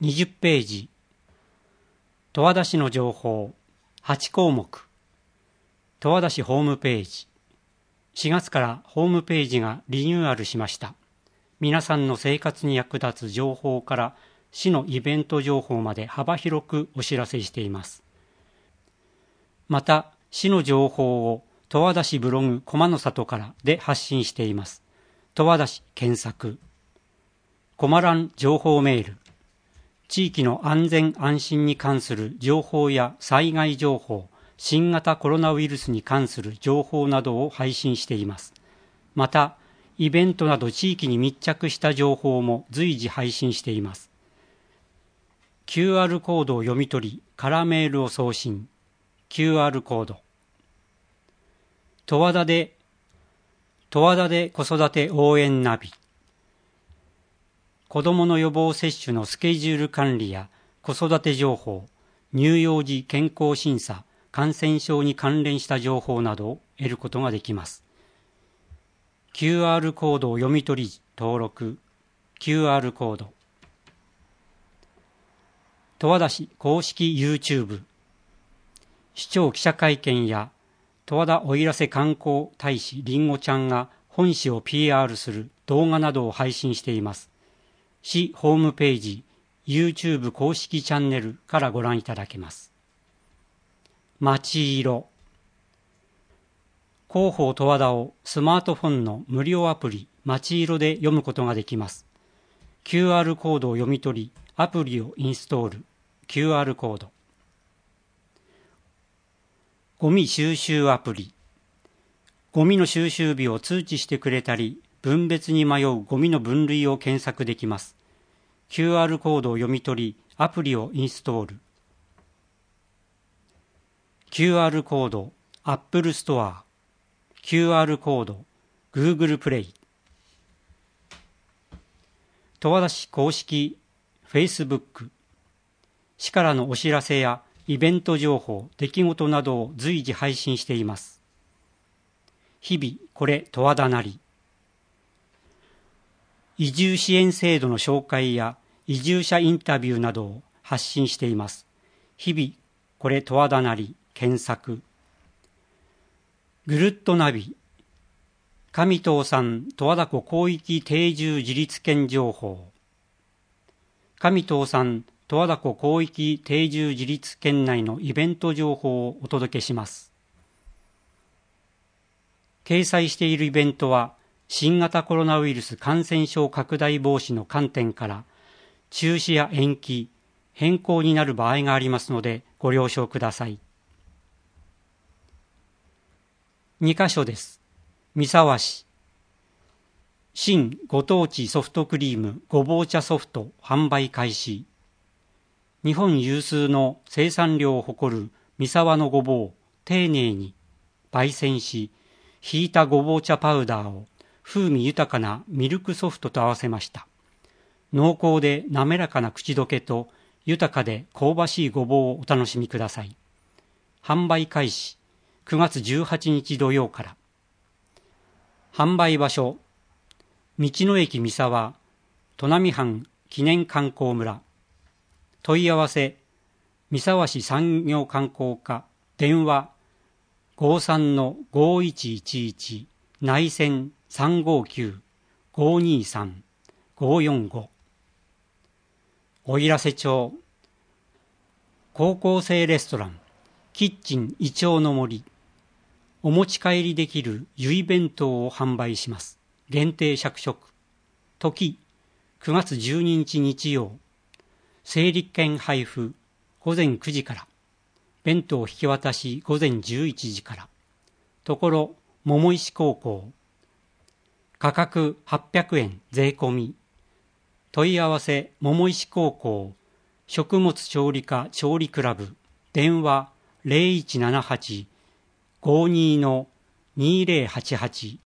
20ページ、十和田市の情報、8項目、十和田市ホームページ。4月からホームページがリニューアルしました。皆さんの生活に役立つ情報から市のイベント情報まで幅広くお知らせしています。また、市の情報を十和田市ブログ駒の里からで発信しています。十和田市検索。コマ欄情報メール。地域の安全安心に関する情報や災害情報、新型コロナウイルスに関する情報などを配信しています。また、イベントなど地域に密着した情報も随時配信しています。QR コードを読み取り、からメールを送信。QR コード。十和田で子育て応援ナビ。子どもの予防接種のスケジュール管理や子育て情報、乳幼児健康審査、感染症に関連した情報などを得ることができます。QR コードを読み取り登録。QR コード。十和田市公式 YouTube。市長記者会見や十和田奥入瀬観光大使りんごちゃんが本市を PR する動画などを配信しています。市ホームページ、YouTube 公式チャンネルからご覧いただけます。まちいろ。広報十和田をスマートフォンの無料アプリまちいろで読むことができます。QR コードを読み取り、アプリをインストール。QR コード。ゴミ収集アプリ。ゴミの収集日を通知してくれたり、分別に迷うゴミの分類を検索できます。QR コードを読み取り、アプリをインストール。QR コード、Apple Store。QR コード、Google プレイ。十和田市公式 Facebook。市からのお知らせやイベント情報、出来事などを随時配信しています。日々これ十和田なり。移住支援制度の紹介や移住者インタビューなどを発信しています。日々これ十和田なり検索。ぐるっとナビ。上藤さん十和田湖広域定住自立権情報。上藤さん十和田湖広域定住自立圏内のイベント情報をお届けします。掲載しているイベントは、新型コロナウイルス感染症拡大防止の観点から、中止や延期、変更になる場合がありますので、ご了承ください。2カ所です。三沢市。新ご当地ソフトクリームごぼう茶ソフト販売開始。日本有数の生産量を誇る三沢のごぼうを丁寧に焙煎し、ひいたごぼう茶パウダーを風味豊かなミルクソフトと合わせました。濃厚で滑らかな口どけと豊かで香ばしいごぼうをお楽しみください。販売開始9月18日土曜から。販売場所、道の駅三沢、砺波藩記念観光村。問い合わせ、三沢市産業観光課、電話、53-5111、内線359-523-545。奥入瀬町、高校生レストラン、キッチンイチョウの森。お持ち帰りできるゆい弁当を販売します。限定100食。時、9月12日日曜。整理券配布午前9時から。弁当引き渡し午前11時から。ところ、桃石高校。価格800円税込み。問い合わせ、桃石高校。食物調理科調理クラブ。電話0178-52-2088